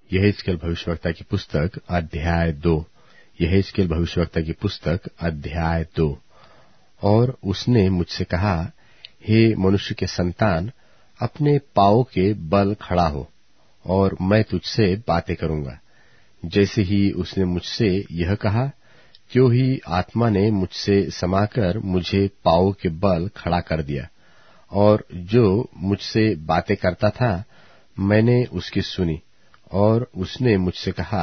यहेजकेल भविष्यवक्ता की पुस्तक अध्याय 2। यहेजकेल भविष्यवक्ता की पुस्तक अध्याय 2। और उसने मुझसे कहा, हे मनुष्य के संतान, अपने पांवों के बल खड़ा हो, और मैं तुझसे बातें करूंगा। जैसे ही उसने मुझसे यह कहा, त्यों ही आत्मा ने मुझसे समाकर मुझे पांवों के बल खड़ा कर दिया, और जो मुझसे बातें करता था मैंने उसकी सुनी। और उसने मुझसे कहा,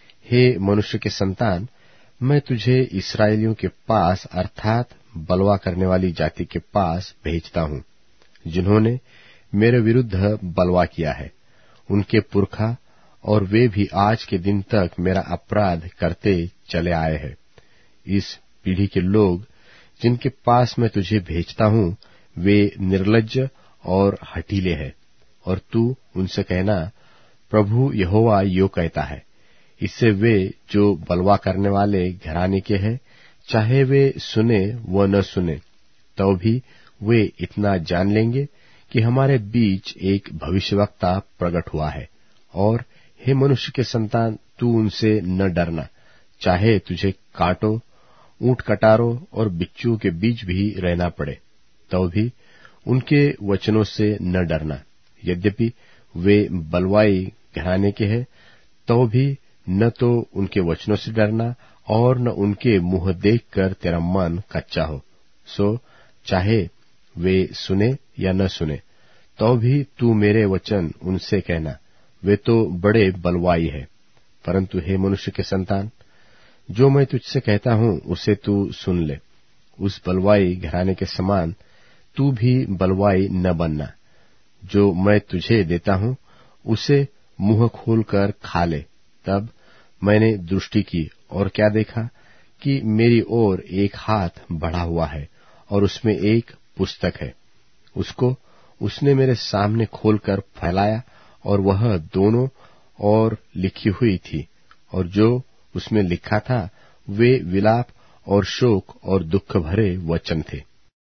हे मनुष्य के संतान, मैं तुझे इस्राएलियों के पास अर्थात बलवा करने वाली जाति के पास भेजता हूँ, जिन्होंने मेरे विरुद्ध बलवा किया है। उनके पुरखा और वे भी आज के दिन तक मेरा अपराध करते चले आए हैं। इस पीढ़ी के लोग जिनके पास मैं तुझे भेजता हूँ, वे निर्लज्ज और हठीले हैं। और तू उनसे कहना, प्रभु यहोवा यो कहता है। इससे वे जो बलवा करने वाले घराने के हैं, चाहे वे सुने व न सुने, तो भी वे इतना जान लेंगे कि हमारे बीच एक भविष्यवक्ता प्रकट हुआ है। और हे मनुष्य के संतान, तू उनसे न डरना, चाहे तुझे कांटों, ऊंट कटारों और बिच्छुओं के बीच भी रहना पड़े, तो भी उनके वचनों से न डरना। यद्यपि वे बलवाई घराने के हैं, तो भी न तो उनके वचनों से डरना और न उनके मुंह देखकर तेरा मन कच्चा हो। सो चाहे वे सुने या न सुने, तो भी तू मेरे वचन उनसे कहना, वे तो बड़े बलवाई है। परंतु हे मनुष्य के संतान, जो मैं तुझसे कहता हूँ उसे तू सुन ले। उस बलवाई घराने के समान तू भी बलवाई न बनना। जो मैं तुझे देता हूँ उसे मुंह खोलकर खा ले। तब मैंने दृष्टि की, और क्या देखा कि मेरी ओर एक हाथ बढ़ा हुआ है, और उसमें एक पुस्तक है। उसको उसने मेरे सामने खोलकर फैलाया, और वह दोनों ओर लिखी हुई थी, और जो उसमें लिखा था वे विलाप और शोक और दुख भरे वचन थे।